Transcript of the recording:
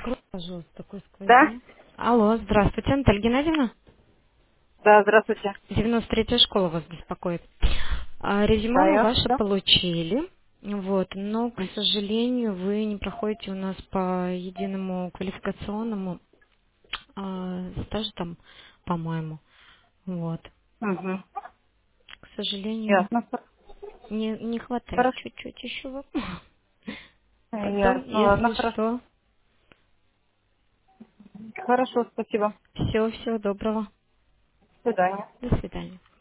Пожалуйста, такой Да? сквозняк. Алло, здравствуйте, Наталья Геннадьевна. Да, здравствуйте. 93-я школа вас беспокоит. Резюме Да, мы я. ваше Да? получили, вот, но, к сожалению, вы не проходите у нас по единому квалификационному стажу там, по-моему. Вот. Угу. К сожалению, Ясно. не хватает Хорошо. чуть-чуть еще вам. Потом, Ясно. Ладно, если хорошо. что, Хорошо, спасибо. всего доброго. До свидания. До свидания.